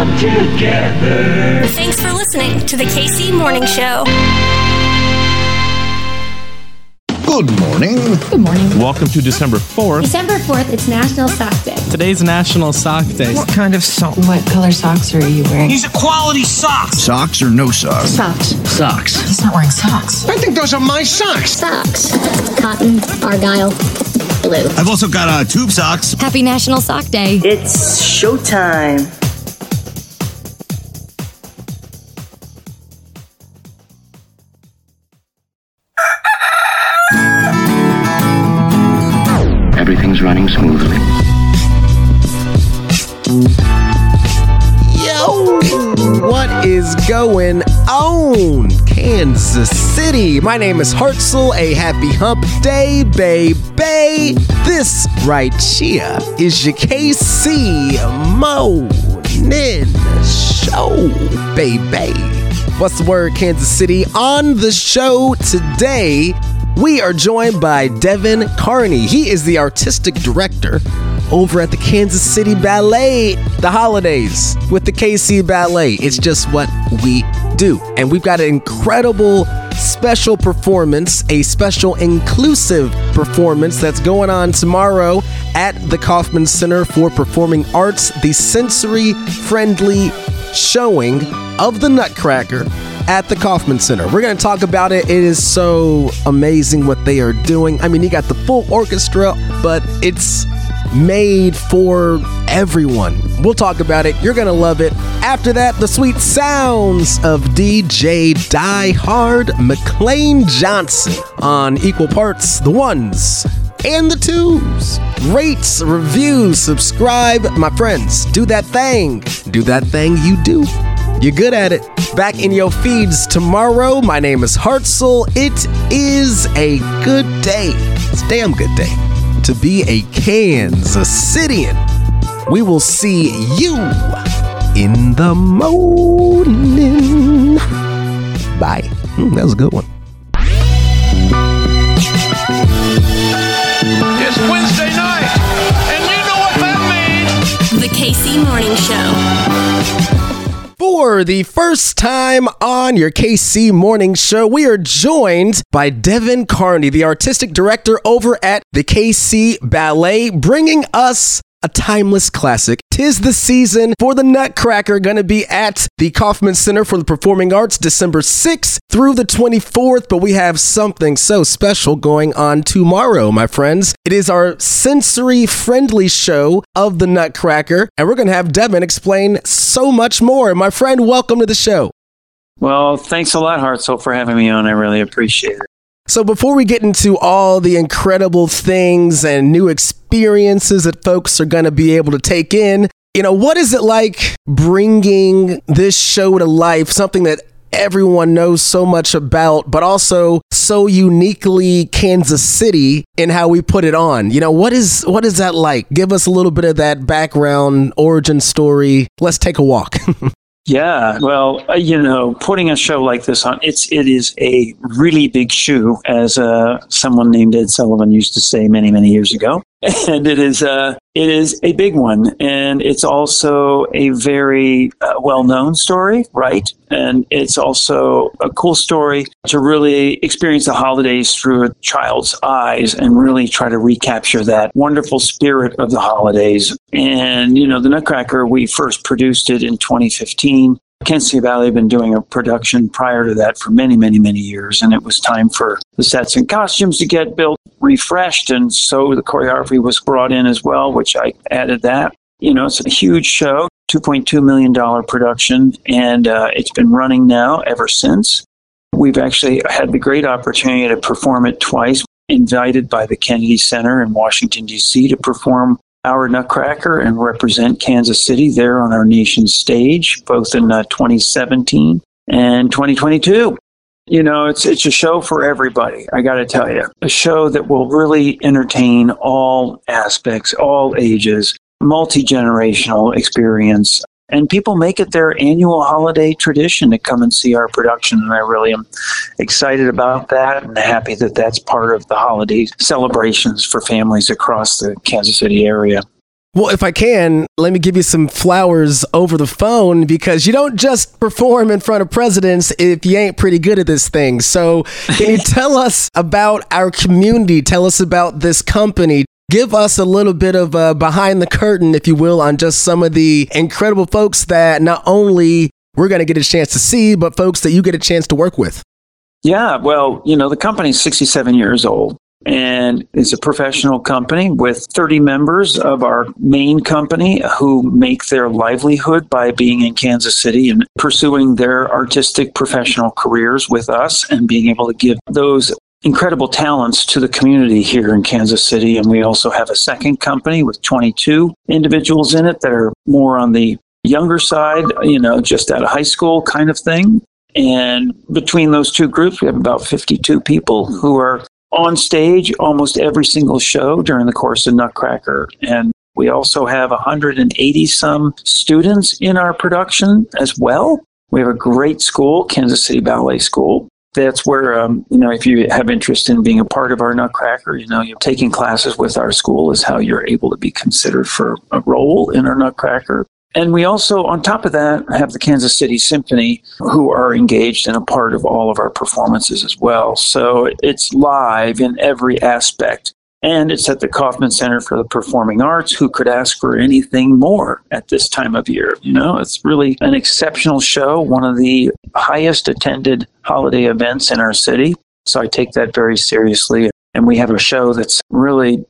come together. Thanks for listening to the KC Morning Show. Good morning. Good morning. Welcome to December 4th. December 4th, it's National Sock Day. Today's National Sock Day. What kind of sock? What color socks are you wearing? These are quality socks. Socks or no socks? Socks. Socks. He's not wearing socks. I think those are my socks. Socks. Cotton, argyle, blue. I've also got tube socks. Happy National Sock Day. It's showtime. Everything's running smoothly. Yo, what is going on, Kansas City? My name is Hartzell. A happy hump day, baby. This right here is your KC Morning Show, baby. What's the word, Kansas City? On the show today, we are joined by Devin Carney. He is the artistic director over at the Kansas City Ballet. The holidays with the KC Ballet. It's just what we do. And we've got an incredible special performance, a special inclusive performance that's going on tomorrow at the Kauffman Center for Performing Arts, the sensory-friendly showing of the Nutcracker at the Kauffman Center. We're going to talk about it. It is so amazing what they are doing. I mean, you got the full orchestra, but it's made for everyone. We'll talk about it. You're going to love it. After that, the sweet sounds of DJ Die Hard McLean Johnson on equal parts, the ones and the twos. Rate, review, subscribe. My friends, do that thing. Do that thing you do. You're good at it. Back in your feeds tomorrow. My name is Hartzell. It is a good day. It's a damn good day to be a Kansas Cityan. We will see you in the morning. Bye. That was a good one. It's Wednesday night, and you know what that means. The KC Morning Show. For the first time on your KC Morning Show, we are joined by Devin Carney, the artistic director over at the KC Ballet, bringing us a timeless classic. 'Tis the season for the Nutcracker, going to be at the Kauffman Center for the Performing Arts December 6th through the 24th, but we have something so special going on tomorrow, my friends. It is our sensory-friendly show of the Nutcracker, and we're going to have Devin explain so much more. My friend, welcome to the show. Well, thanks a lot, Hartzell, for having me on. I really appreciate it. So before we get into all the incredible things and new experiences that folks are going to be able to take in, what is it like bringing this show to life, something that everyone knows so much about, but also so uniquely Kansas City in how we put it on? What is that like? Give us a little bit of that background, origin story. Let's take a walk. Yeah, well, putting a show like this on, it is a really big shoe, as someone named Ed Sullivan used to say many, many years ago. And it is a big one, and it's also a very well-known story, right? And it's also a cool story to really experience the holidays through a child's eyes and really try to recapture that wonderful spirit of the holidays. And, the Nutcracker, we first produced it in 2015. Kansas City Ballet had been doing a production prior to that for many, many, many years, and it was time for the sets and costumes to get built, refreshed, and so the choreography was brought in as well, which I added that. It's a huge show, $2.2 million production, and it's been running now ever since. We've actually had the great opportunity to perform it twice, invited by the Kennedy Center in Washington, D.C. to perform our Nutcracker and represent Kansas City there on our nation's stage, both in 2017 and 2022. It's a show for everybody, I got to tell you. A show that will really entertain all aspects, all ages, multi-generational experience. And people make it their annual holiday tradition to come and see our production. And I really am excited about that and happy that that's part of the holiday celebrations for families across the Kansas City area. Well, if I can, let me give you some flowers over the phone, because you don't just perform in front of presidents if you ain't pretty good at this thing. So can you tell us about our community? Tell us about this company. Give us a little bit of behind the curtain, if you will, on just some of the incredible folks that not only we're going to get a chance to see, but folks that you get a chance to work with. Yeah, well, the company's 67 years old. And it's a professional company with 30 members of our main company who make their livelihood by being in Kansas City and pursuing their artistic professional careers with us and being able to give those incredible talents to the community here in Kansas City. And we also have a second company with 22 individuals in it that are more on the younger side, just out of high school kind of thing. And between those two groups, we have about 52 people who are on stage almost every single show during the course of Nutcracker. And we also have 180 some students in our production as well. We have a great school, Kansas City Ballet School. That's where, if you have interest in being a part of our Nutcracker, you're taking classes with our school is how you're able to be considered for a role in our Nutcracker. And we also, on top of that, have the Kansas City Symphony, who are engaged in a part of all of our performances as well. So it's live in every aspect. And it's at the Kauffman Center for the Performing Arts. Who could ask for anything more at this time of year? It's really an exceptional show, one of the highest attended holiday events in our city. So I take that very seriously. And we have a show that's really,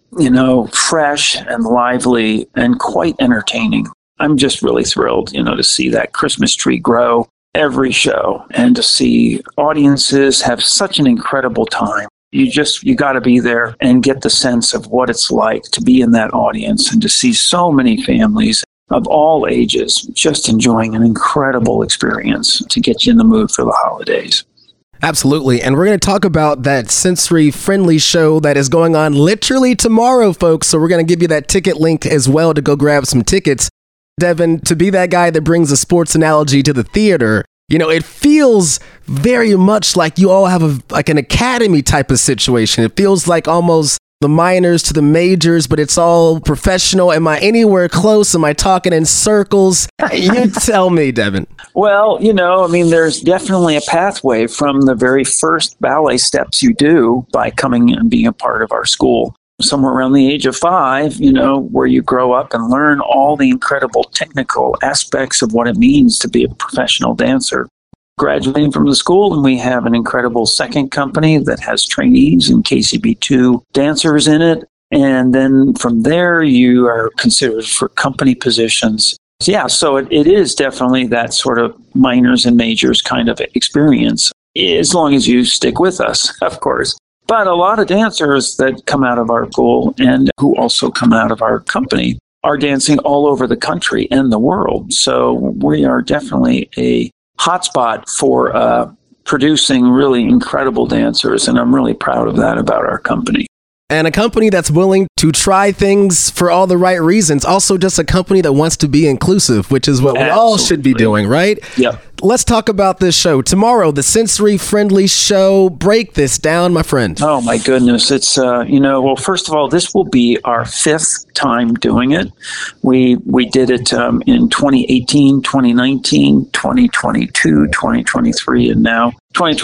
fresh and lively and quite entertaining. I'm just really thrilled, to see that Christmas tree grow every show and to see audiences have such an incredible time. You got to be there and get the sense of what it's like to be in that audience and to see so many families of all ages just enjoying an incredible experience to get you in the mood for the holidays. Absolutely. And we're going to talk about that sensory-friendly show that is going on literally tomorrow, folks. So we're going to give you that ticket link as well to go grab some tickets. Devin, to be that guy that brings a sports analogy to the theater, it feels very much like you all have an academy type of situation. It feels like almost the minors to the majors, but it's all professional. Am I anywhere close? Am I talking in circles? You tell me, Devin. Well, there's definitely a pathway from the very first ballet steps you do by coming and being a part of our school. Somewhere around the age of 5, where you grow up and learn all the incredible technical aspects of what it means to be a professional dancer. Graduating from the school, and we have an incredible second company that has trainees and KCB2 dancers in it. And then from there, you are considered for company positions. Yeah, so it is definitely that sort of minors and majors kind of experience, as long as you stick with us, of course. But a lot of dancers that come out of our school and who also come out of our company are dancing all over the country and the world. So we are definitely a hotspot for producing really incredible dancers. And I'm really proud of that about our company. And a company that's willing to try things for all the right reasons. Also just a company that wants to be inclusive, which is what we all should be doing, right? Yeah. Let's talk about this show. Tomorrow, the sensory-friendly show. Break this down, my friend. Oh, my goodness. It's, well, first of all, this will be our 5th time doing it. We did it in 2018, 2019, 2022, 2023, and now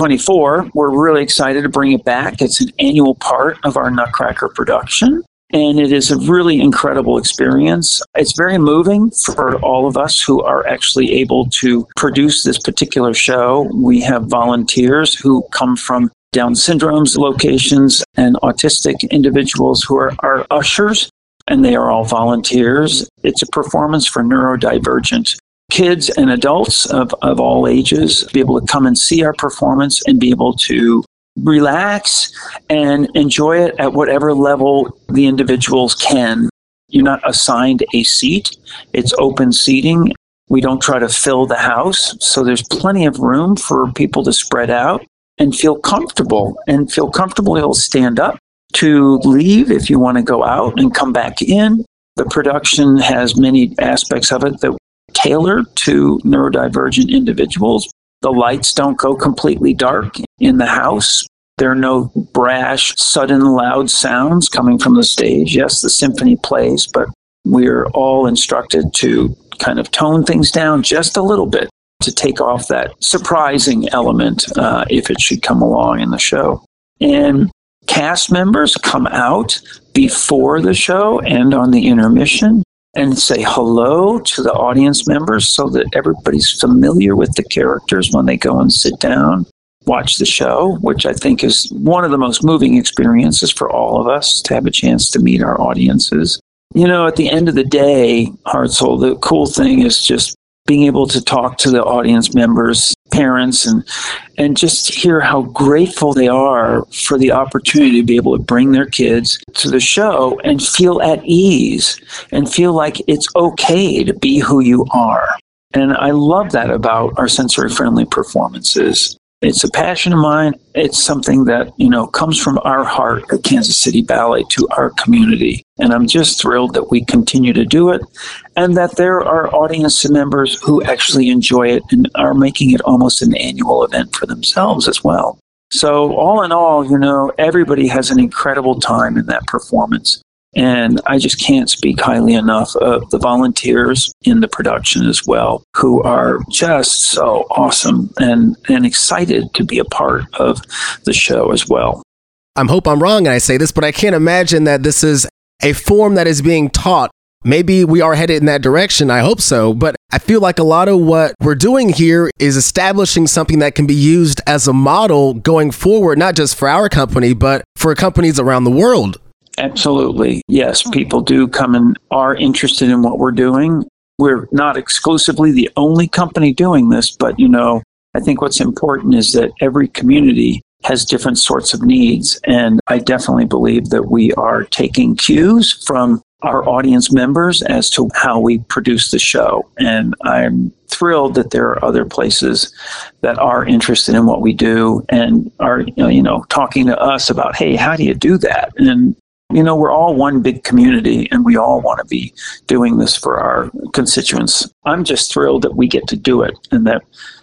2024. We're really excited to bring it back. It's an annual part of our Nutcracker production. And it is a really incredible experience. It's very moving for all of us who are actually able to produce this particular show. We have volunteers who come from Down syndrome's locations and autistic individuals who are our ushers, and they are all volunteers. It's a performance for neurodivergent kids and adults of all ages, be able to come and see our performance and be able to relax and enjoy it at whatever level the individuals can. You're not assigned a seat. It's open seating. We don't try to fill the house. So there's plenty of room for people to spread out and feel comfortable. And feel comfortable, you'll stand up to leave if you want to go out and come back in. The production has many aspects of it that tailor to neurodivergent individuals. The lights don't go completely dark in the house. There are no brash, sudden, loud sounds coming from the stage. Yes, the symphony plays, but we're all instructed to kind of tone things down just a little bit to take off that surprising element if it should come along in the show. And cast members come out before the show and on the intermission and say hello to the audience members so that everybody's familiar with the characters when they go and sit down, watch the show, which I think is one of the most moving experiences for all of us, to have a chance to meet our audiences. You know, at the end of the day, Hartzell, the cool thing is just being able to talk to the audience members, parents, and just hear how grateful they are for the opportunity to be able to bring their kids to the show and feel at ease and feel like it's okay to be who you are. And I love that about our sensory-friendly performances. It's a passion of mine. It's something that, you know, comes from our heart at Kansas City Ballet to our community. And I'm just thrilled that we continue to do it and that there are audience members who actually enjoy it and are making it almost an annual event for themselves as well. So all in all, you know, everybody has an incredible time in that performance. And I just can't speak highly enough of the volunteers in the production as well, who are just so awesome and excited to be a part of the show as well. I hope I'm wrong and I say this, but I can't imagine that this is a form that is being taught. Maybe we are headed in that direction. I hope so. But I feel like a lot of what we're doing here is establishing something that can be used as a model going forward, not just for our company, but for companies around the world. Absolutely. Yes, people do come and are interested in what we're doing. We're not exclusively the only company doing this, but, you know, I think what's important is that every community has different sorts of needs. And I definitely believe that we are taking cues from our audience members as to how we produce the show. And I'm thrilled that there are other places that are interested in what we do and are, you know, talking to us about, hey, how do you do that? And you know, we're all one big community and we all want to be doing this for our constituents. I'm just thrilled that we get to do it and that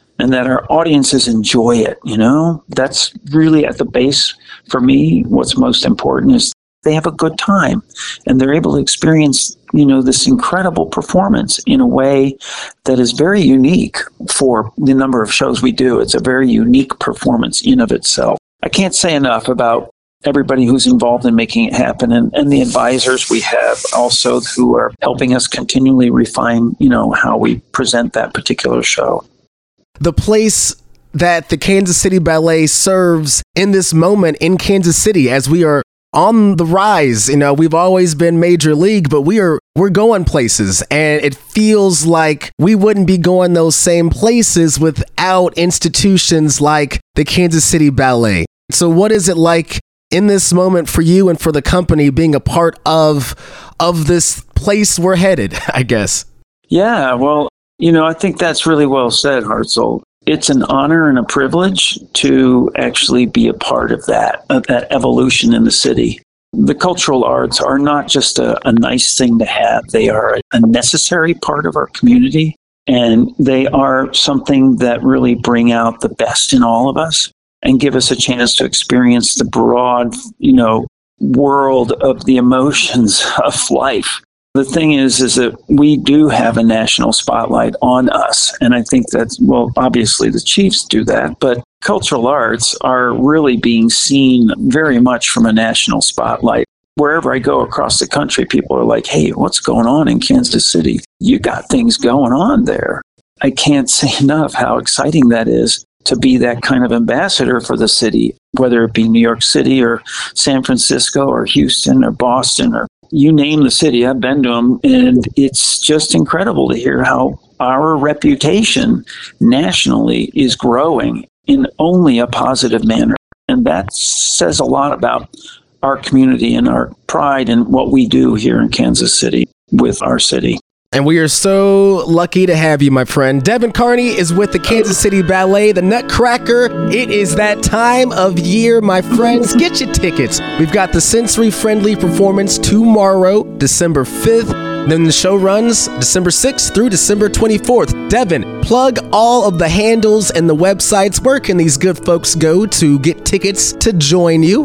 our audiences enjoy it, you know. That's really at the base for me. What's most important is they have a good time and they're able to experience, you know, this incredible performance in a way that is very unique for the number of shows we do. It's a very unique performance in of itself. I can't say enough about everybody who's involved in making it happen and the advisors we have also who are helping us continually refine, you know, how we present that particular show. The place that the Kansas City Ballet serves in this moment in Kansas City as we are on the rise. You know, we've always been major league, but we're going places and it feels like we wouldn't be going those same places without institutions like the Kansas City Ballet. So what is it like in this moment for you and for the company being a part of this place we're headed, I guess? Yeah, well, you know, I think that's really well said, Hartzell. It's an honor and a privilege to actually be a part of that evolution in the city. The cultural arts are not just a nice thing to have. They are a necessary part of our community, and they are something that really bring out the best in all of us and give us a chance to experience the broad, you know, world of the emotions of life. The thing is that we do have a national spotlight on us. And I think that's, well, obviously the Chiefs do that, but cultural arts are really being seen very much from a national spotlight. Wherever I go across the country, people are like, hey, what's going on in Kansas City? You got things going on there. I can't say enough how exciting that is to be that kind of ambassador for the city, whether it be New York City or San Francisco or Houston or Boston or you name the city. I've been to them, and it's just incredible to hear how our reputation nationally is growing in only a positive manner. And that says a lot about our community and our pride in what we do here in Kansas City with our city. And we are so lucky to have you, my friend. Devin Carney is with the Kansas City Ballet, the Nutcracker. It is that time of year, my friends. Get your tickets. We've got the sensory-friendly performance tomorrow, December 5th. Then the show runs December 6th through December 24th. Devin, plug all of the handles and the websites. Where can these good folks go to get tickets to join you?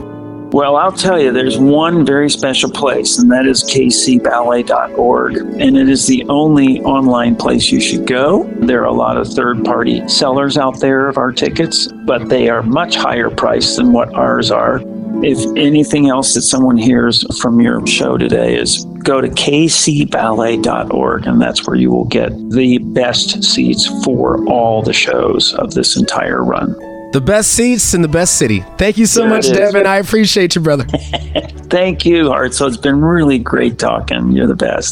Well, I'll tell you, there's one very special place, and that is kcballet.org. And it is the only online place you should go. There are a lot of third-party sellers out there of our tickets, but they are much higher priced than what ours are. If anything else that someone hears from your show today is go to kcballet.org, and that's where you will get the best seats for all the shows of this entire run. The best seats in the best city. Thank you so much, Devin. I appreciate you, brother. Thank you, Art. So it's been really great talking. You're the best.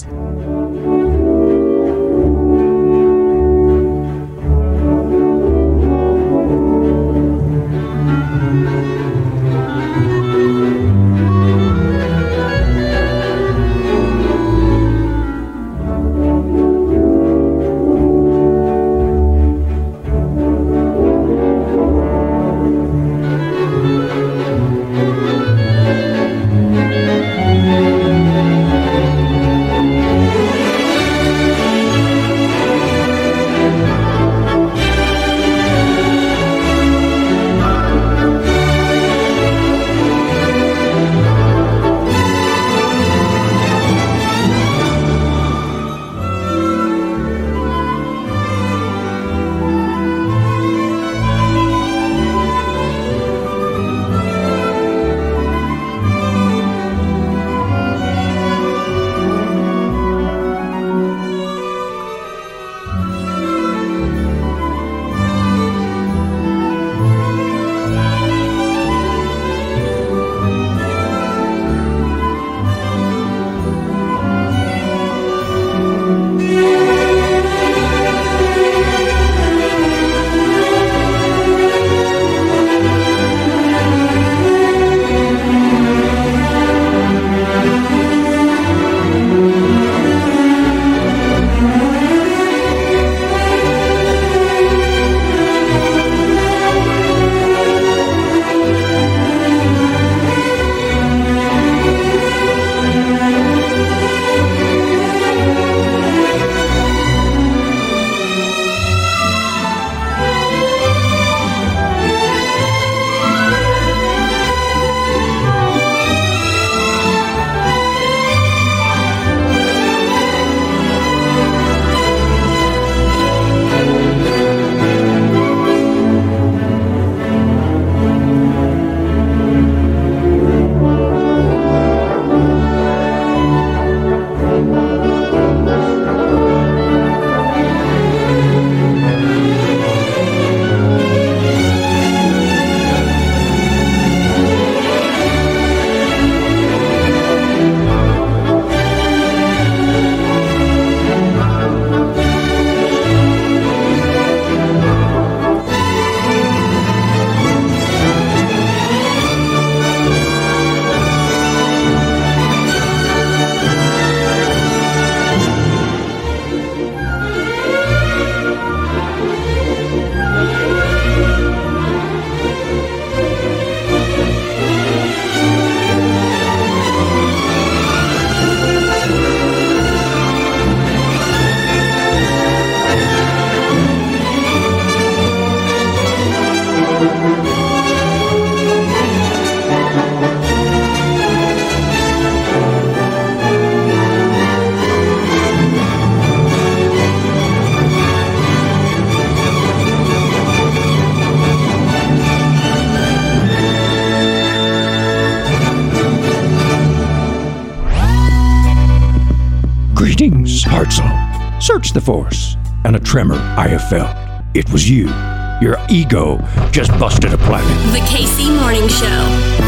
Greetings, Hartzell. Search the Force, and a tremor I have felt. It was you. Your ego just busted a planet. The KC Morning Show.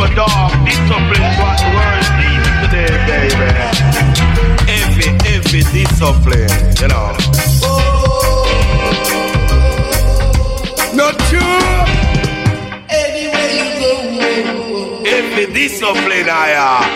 a dog. Discipline is what the world needs today, baby. Every discipline, you know. Not true. Anywhere you go. Every discipline, I am.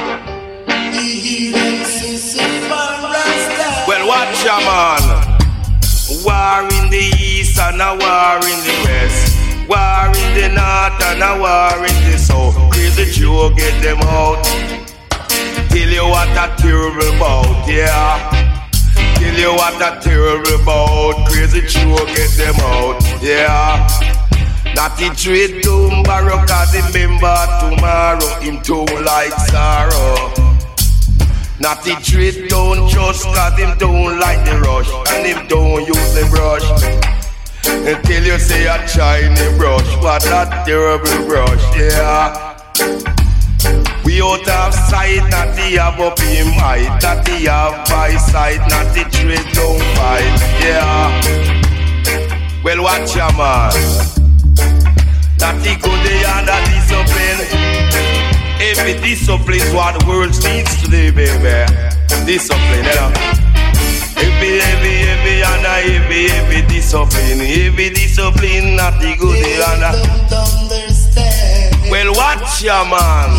Well, watch ya, man. War in the east and a war in the west. War in the north and a war in the south. Crazy Joe, get them out. Tell you what a terrible bout, yeah. Tell you what a terrible bout. Crazy Joe, get them out, yeah. Not the trade to borrow, cause remember tomorrow him too like sorrow. Not the trade don't trust, cause him don't like the rush. And him don't use the brush. Until you say a shiny brush. What a terrible brush, yeah. We out of sight, not the have up him height. Not the have by sight, not the trade don't fight, yeah. Well, watch ya, man. Not the good day and the discipline. Every discipline is what the world needs today, baby. Discipline, you know. Every and every discipline. Every discipline, not the good day and the. Well, watch ya, man.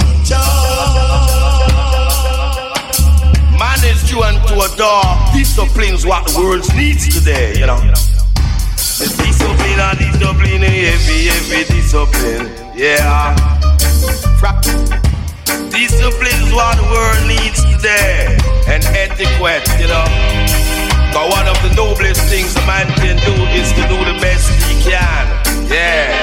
Man is due to a dog. Discipline is what the world needs today, you know. The discipline and discipline, every discipline, yeah. Discipline is what the world needs today. And etiquette, you know. But one of the noblest things a man can do is to do the best he can, yeah.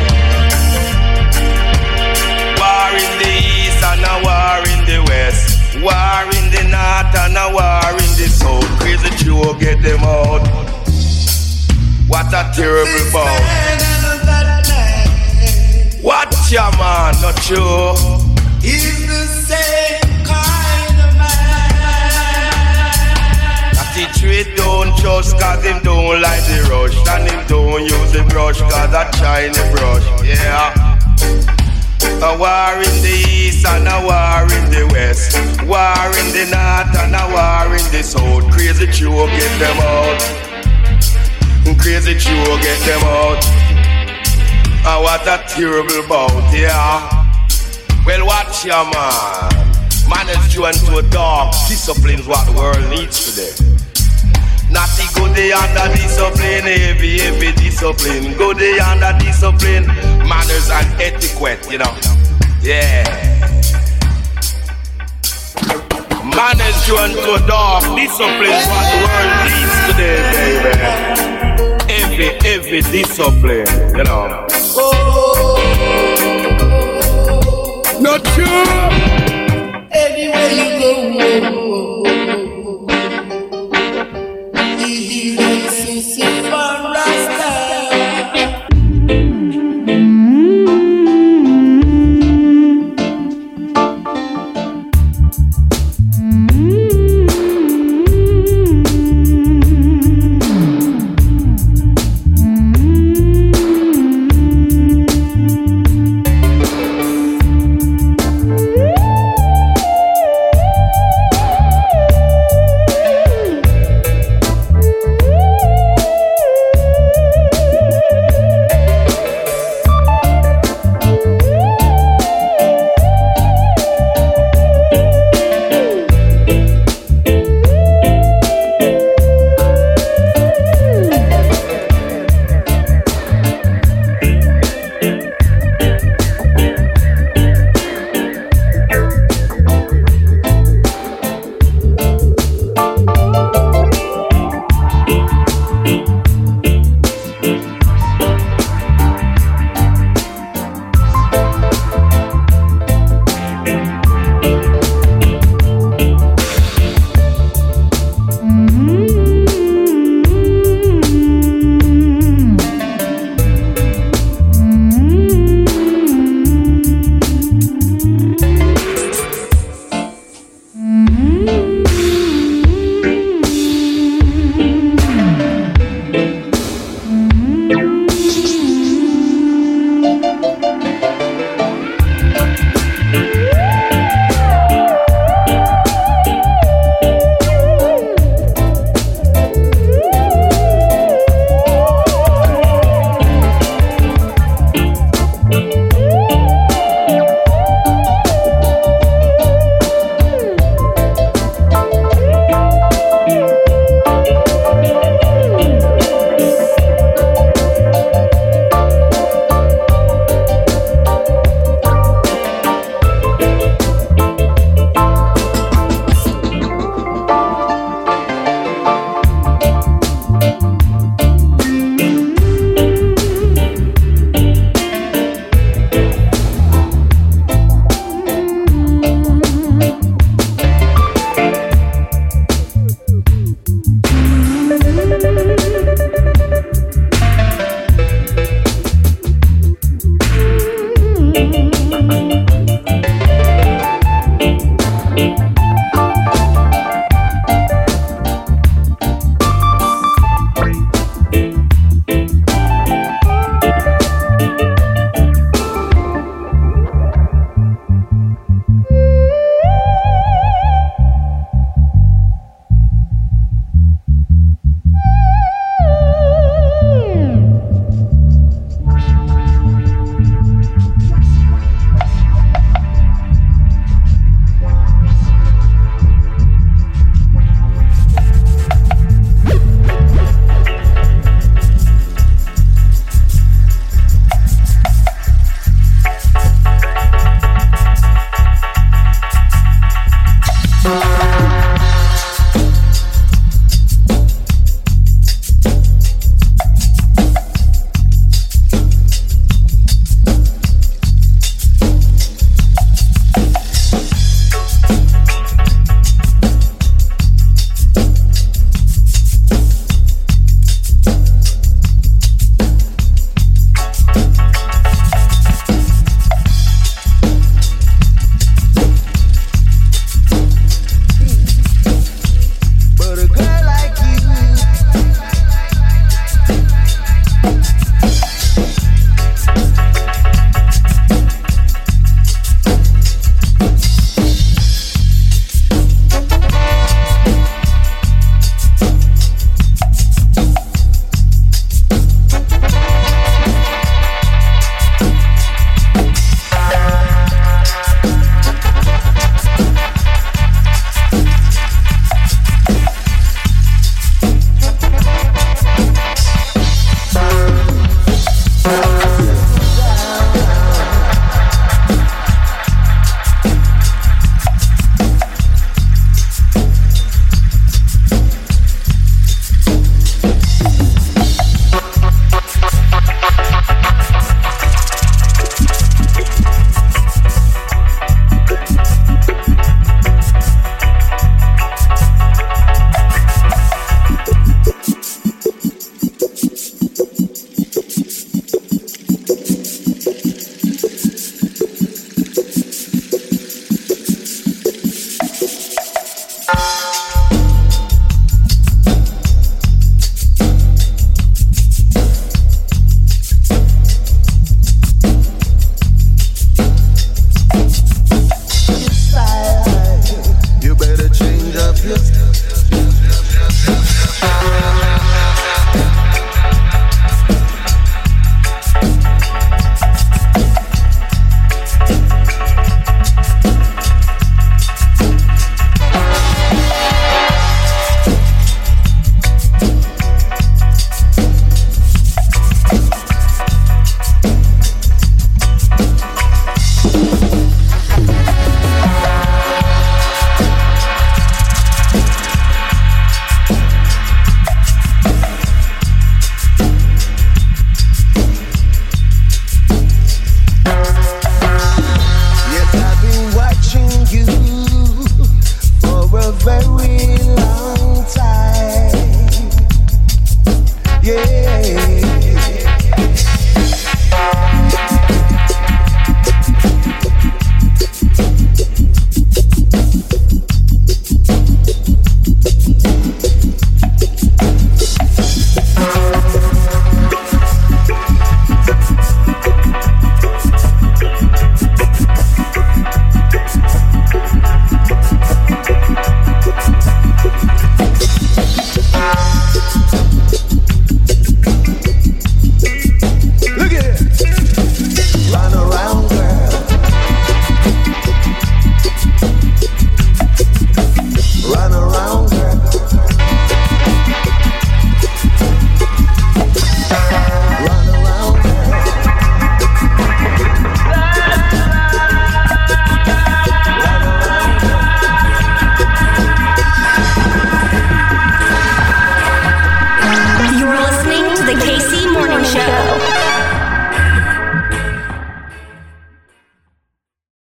War in the east and a war in the west. War in the north and a war in the south. Crazy Joe, get them out. What a terrible bout. Watch ya, man, not true. He's the same kind of man. That the trade don't trust, cause him don't like the rush. And him don't use the brush, cause that shiny brush, yeah. A war in the east and a war in the west. War in the north and a war in the south. Crazy Joe, get them out. Crazy Joe, get them out. And what a terrible bout, yeah. Well, watch ya, man. Man is joined to a dog. Discipline is what the world needs today. Not the good day under discipline, every discipline. Good day under discipline, manners and etiquette, you know. Yeah. Man is joined to a dog. Discipline is what the world needs today, baby. Every discipline, you know. Not true.